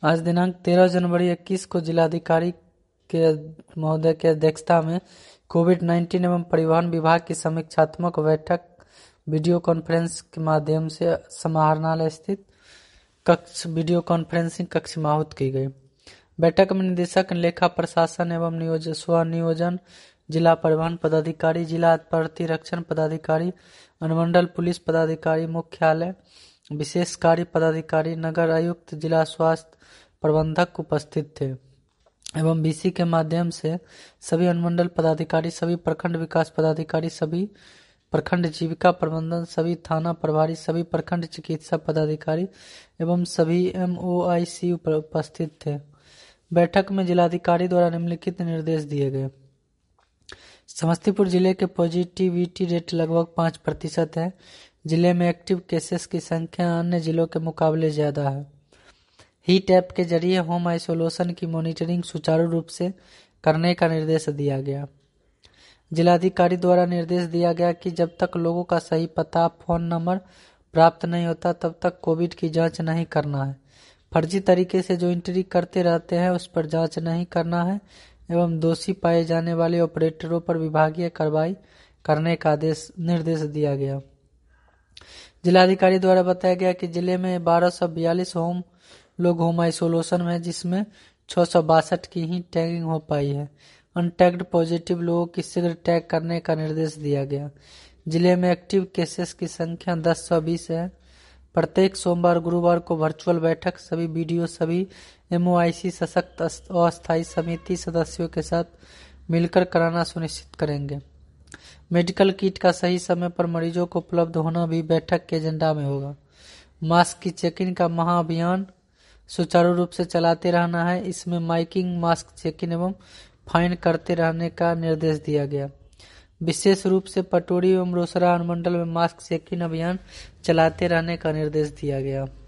आज दिनांक 13 जनवरी 21 को जिलाधिकारी के महोदय की अध्यक्षता में कोविड-19 एवं परिवहन विभाग की समीक्षात्मक बैठक वीडियो कॉन्फ्रेंस के माध्यम से समाहरणालय स्थित वीडियो कॉन्फ्रेंसिंग कक्ष में आहूत की गई। बैठक में निदेशक लेखा प्रशासन एवं स्वनियोजन, जिला परिवहन पदाधिकारी, जिला प्रतिरक्षण पदाधिकारी, अनुमंडल पुलिस पदाधिकारी, मुख्यालय विशेष कार्य पदाधिकारी, नगर आयुक्त, जिला स्वास्थ्य प्रबंधक उपस्थित थे एवं बीसी के माध्यम से सभी अनुमंडल पदाधिकारी, सभी प्रखंड विकास पदाधिकारी, सभी प्रखंड जीविका प्रबंधन, सभी थाना प्रभारी, सभी प्रखंड चिकित्सा पदाधिकारी एवं सभी MOIC उपस्थित थे। बैठक में जिलाधिकारी द्वारा निम्नलिखित निर्देश दिए गए। समस्तीपुर जिले के पॉजिटिविटी रेट लगभग 5% है। जिले में एक्टिव केसेस की संख्या अन्य जिलों के मुकाबले ज्यादा है। हीट ऐप के जरिए होम आइसोलेशन की मॉनिटरिंग सुचारू रूप से करने का निर्देश दिया गया। जिलाधिकारी द्वारा निर्देश दिया गया कि जब तक लोगों का सही पता, फोन नंबर प्राप्त नहीं होता तब तक कोविड की जांच नहीं करना है। फर्जी तरीके से जो एंट्री करते रहते हैं उस पर जांच नहीं करना है एवं दोषी पाए जाने वाले ऑपरेटरों पर विभागीय कार्रवाई करने का निर्देश दिया गया। जिलाधिकारी द्वारा बताया गया कि जिले में 1242 लोग होम आइसोलेशन में, जिसमें 662 की ही टैगिंग हो पाई है। अनटैग्ड पॉजिटिव लोगों की शीघ्र टैग करने का निर्देश दिया गया। जिले में एक्टिव केसेस की संख्या 1020 है। प्रत्येक सोमवार गुरुवार को वर्चुअल बैठक सभी BDO, सभी MOIC सशक्त अस्थायी समिति सदस्यों के साथ मिलकर कराना सुनिश्चित करेंगे। मेडिकल किट का सही समय पर मरीजों को उपलब्ध होना भी बैठक के एजेंडा में होगा। मास्क की चेकिंग का महाअभियान सुचारू रूप से चलाते रहना है। इसमें माइकिंग, मास्क चेकिंग एवं फाइन करते रहने का निर्देश दिया गया। विशेष रूप से पटोरी एवं रोसड़ा अनुमंडल में मास्क चेकिंग अभियान चलाते रहने का निर्देश दिया गया।